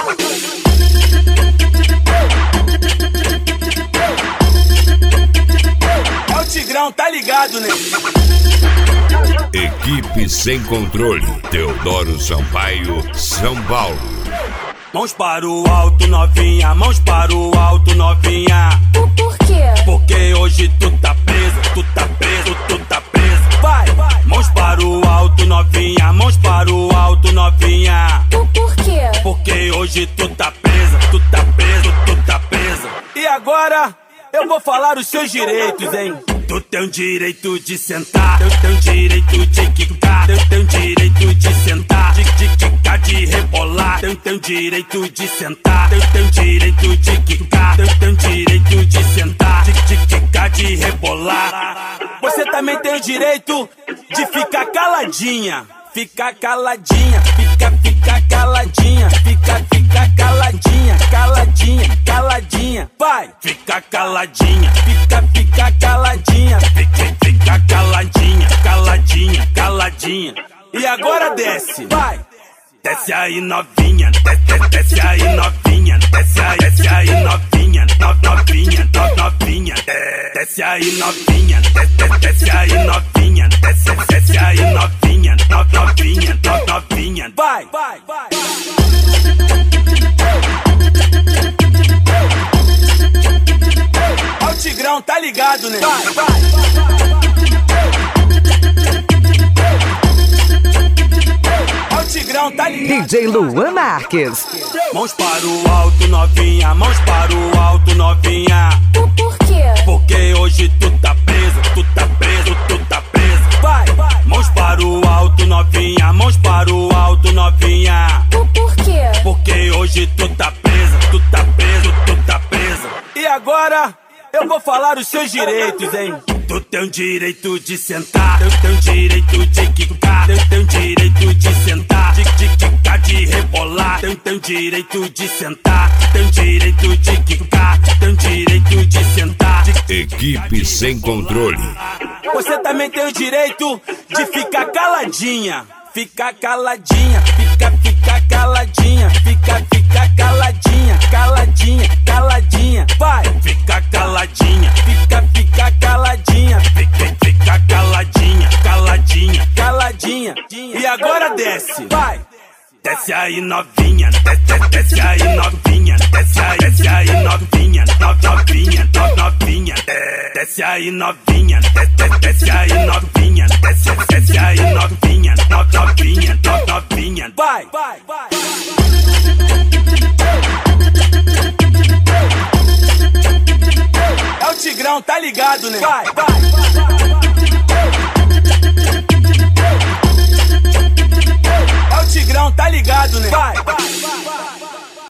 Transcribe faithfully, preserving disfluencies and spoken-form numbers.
É o Tigrão, tá ligado, né? Equipe Sem Controle, Teodoro Sampaio, São Paulo. Mãos para o alto, novinha, mãos para o alto, novinha. Por, por quê? Porque hoje tu tá preso, tu tá preso, tu tá preso. Vai, mãos para o alto, novinha, mãos para o alto, novinha. Por, por quê? Porque hoje tu tá presa, tu tá preso, tu tá presa. E agora eu vou falar os seus direitos, hein? Tu tem o direito de sentar, eu tenho direito de quicar, eu tenho direito de sentar, de, de quicar, de rebolar, eu tenho direito de sentar, eu tenho direito de quicar, eu tenho direito de sentar, de, de quicar, de rebolar. Você também tem o direito de ficar caladinha, ficar caladinha, fica, fica caladinha, fica, fica caladinha, caladinha, caladinha, vai, fica caladinha, fica, fica caladinha, fica, fica caladinha, caladinha, caladinha. E agora desce, vai, desce aí novinha, desce, desce aí novinha, desce aí, desce aí novinha, no, novinha, no, novinha, desce aí novinha, desce, desce aí novinha, desce, desce aí novinha, no, novinha, no, novinha, vai, vai, vai. Ó o Tigrão, tá ligado, né? Vai, vai, ó o Tigrão, tá ligado. D J Luan Marques. Mãos para o alto, novinha, mãos para o alto, novinha. Por, por quê? Porque hoje tu tá preso, tu tá preso, tu tá preso. Vai, mãos para o alto, novinha, mãos para o alto, novinha. Por, por quê? Porque hoje tu tá presa, tu tá preso, tu tá presa. E agora eu vou falar os seus direitos, hein? Tu tem o direito de sentar, eu tenho direito de quicar, eu tenho direito de sentar, de, de quicar, de rebolar, eu tenho direito de sentar, tenho direito de quicar, tenho direito de sentar. De... Equipe Sem Controle. Você também tem o direito de ficar caladinha, ficar caladinha, fica, fica caladinha, fica, fica caladinha, caladinha, caladinha, vai, fica caladinha, fica, fica caladinha, fica, fica caladinha, caladinha, caladinha. E agora desce, vai, desce aí novinha, desce, desce aí novinha, desce aí, desce aí novinha, no, novinha, no, novinha, desce aí novinha, desce, desce aí novinha, desce, desce aí novinha, no, novinha, no, novinha, vai, vai, vai. É o Tigrão, tá ligado, né? Vai, vai, é o Tigrão, tá ligado, né? Vai, vai, vai.